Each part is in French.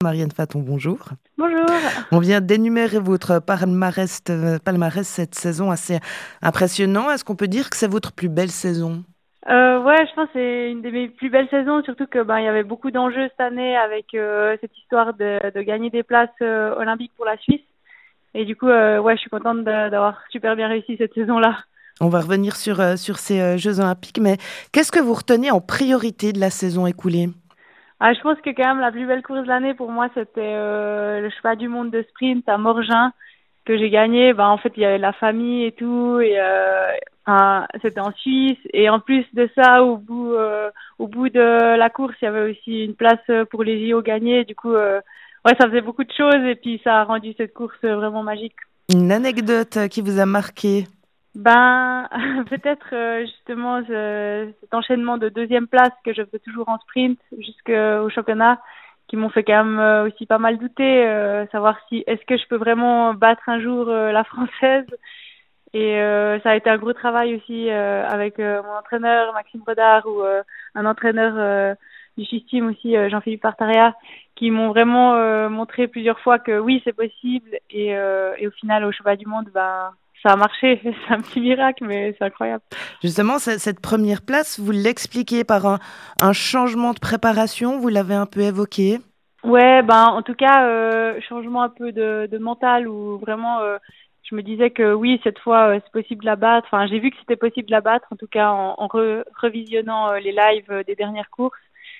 Marianne Faton, bonjour. Bonjour. On vient d'énumérer votre palmarès cette saison assez impressionnant. Est-ce qu'on peut dire que c'est votre plus belle saison? Ouais, je pense que c'est une de mes plus belles saisons, surtout que il y avait beaucoup d'enjeux cette année avec cette histoire de gagner des places olympiques pour la Suisse. Et du coup, ouais, je suis contente d'avoir super bien réussi cette saison-là. On va revenir sur ces Jeux olympiques, mais qu'est-ce que vous retenez en priorité de la saison écoulée? Ah, je pense que quand même la plus belle course de l'année pour moi, c'était le championnat du monde de sprint à Morgin que j'ai gagné. En fait, il y avait la famille et tout, et c'était en Suisse. Et en plus de ça, au bout de la course, il y avait aussi une place pour les JO gagnés. Du coup, ouais, ça faisait beaucoup de choses, et puis ça a rendu cette course vraiment magique. Une anecdote qui vous a marqué? Ben, peut-être justement cet enchaînement de deuxième place que je fais toujours en sprint jusqu'au championnat qui m'ont fait quand même aussi pas mal douter, savoir si est-ce que je peux vraiment battre un jour la française. Et ça a été un gros travail aussi avec mon entraîneur Maxime Bodard ou un entraîneur du Swiss Team aussi Jean-Philippe Partaria qui m'ont vraiment montré plusieurs fois que oui c'est possible et au final au championnat du monde ça a marché. C'est un petit miracle mais c'est incroyable. Justement, cette première place, vous l'expliquez par un changement de préparation, vous l'avez un peu évoqué. Ouais, en tout cas, changement un peu de mental où vraiment je me disais que oui, cette fois c'est possible de la battre. Enfin, j'ai vu que c'était possible de la battre, en tout cas en revisionnant les lives des dernières courses.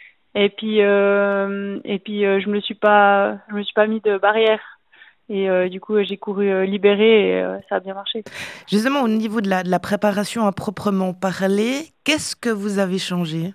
Et puis je me suis pas mis de barrière. Et du coup, j'ai couru libéré et ça a bien marché. Justement, au niveau de la préparation à proprement parler, qu'est-ce que vous avez changé?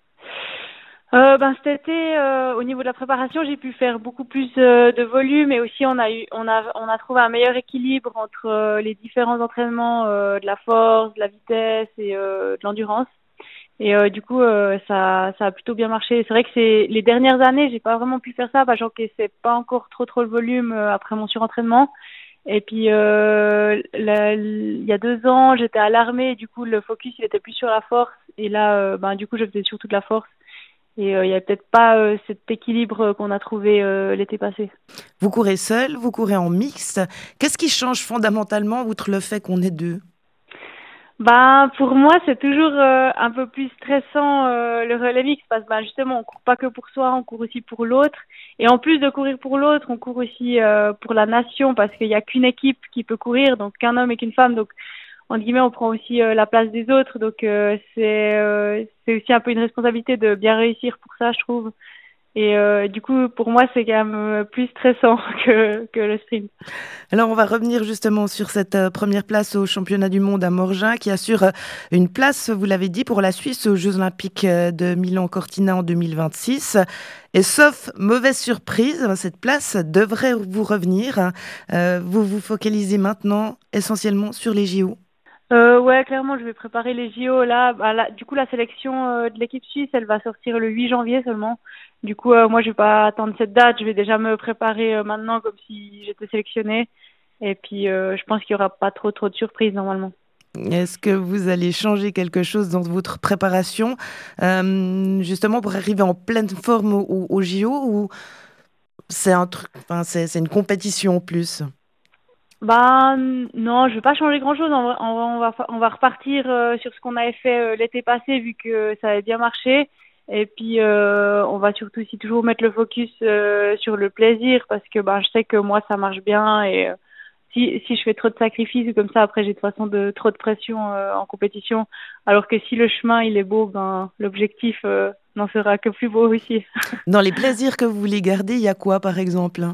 Cet été, au niveau de la préparation, j'ai pu faire beaucoup plus de volume et aussi on a trouvé un meilleur équilibre entre les différents entraînements de la force, de la vitesse et de l'endurance. Et du coup, ça a plutôt bien marché. C'est vrai que c'est les dernières années, j'ai pas vraiment pu faire ça parce que j'encaissais pas encore trop le volume après mon surentraînement. Et puis il y a 2 ans, j'étais à l'armée et du coup le focus il était plus sur la force. Et là, du coup, je faisais surtout de la force. Et il y a peut-être pas cet équilibre qu'on a trouvé l'été passé. Vous courez seul, vous courez en mixte. Qu'est-ce qui change fondamentalement, outre le fait qu'on est deux? Pour moi, c'est toujours un peu plus stressant le relais mixte parce que justement, on court pas que pour soi, on court aussi pour l'autre. Et en plus de courir pour l'autre, on court aussi pour la nation parce qu'il y a qu'une équipe qui peut courir, donc qu'un homme et qu'une femme. Donc, en guillemets, on prend aussi la place des autres. Donc, c'est aussi un peu une responsabilité de bien réussir pour ça, je trouve. Et du coup, pour moi, c'est quand même plus stressant que le sprint. Alors, on va revenir justement sur cette première place au championnat du monde à Morgin qui assure une place, vous l'avez dit, pour la Suisse aux Jeux olympiques de Milan-Cortina en 2026. Et sauf mauvaise surprise, cette place devrait vous revenir. Vous vous focalisez maintenant essentiellement sur les JO. Ouais, clairement, je vais préparer les JO là. Du coup, la sélection de l'équipe suisse, elle va sortir le 8 janvier seulement. Du coup, moi, je vais pas attendre cette date. Je vais déjà me préparer maintenant comme si j'étais sélectionnée. Et puis, je pense qu'il y aura pas trop de surprises normalement. Est-ce que vous allez changer quelque chose dans votre préparation, justement pour arriver en pleine forme au JO ou c'est un truc, enfin, c'est une compétition en plus? Non, je vais pas changer grand-chose. On va repartir sur ce qu'on avait fait l'été passé vu que ça avait bien marché. Et puis, on va surtout aussi toujours mettre le focus sur le plaisir parce que je sais que moi ça marche bien et si je fais trop de sacrifices ou comme ça, après j'ai de toute façon trop de pression en compétition. Alors que si le chemin il est beau, l'objectif n'en sera que plus beau aussi. Dans les plaisirs que vous voulez garder, il y a quoi par exemple?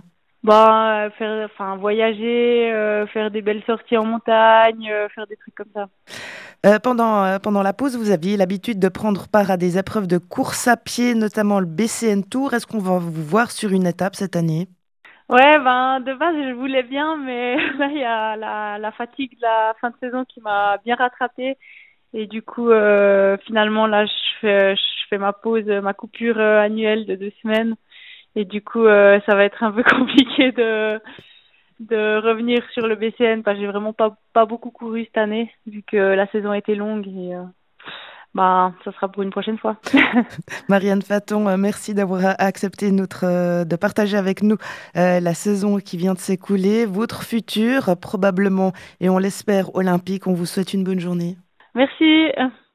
Voyager, faire des belles sorties en montagne, faire des trucs comme ça. Pendant la pause, vous aviez l'habitude de prendre part à des épreuves de course à pied, notamment le BCN Tour. Est-ce qu'on va vous voir sur une étape cette année? Ouais, de base, je voulais bien, mais là, il y a la fatigue de la fin de saison qui m'a bien rattrapée. Et du coup, finalement, là, je fais ma pause, ma coupure annuelle de 2 semaines. Et du coup, ça va être un peu compliqué de revenir sur le BCN parce que j'ai vraiment pas beaucoup couru cette année, vu que la saison était longue. Et, ça sera pour une prochaine fois. Marianne Faton, merci d'avoir accepté de partager avec nous la saison qui vient de s'écouler, votre futur, probablement, et on l'espère, olympique. On vous souhaite une bonne journée. Merci.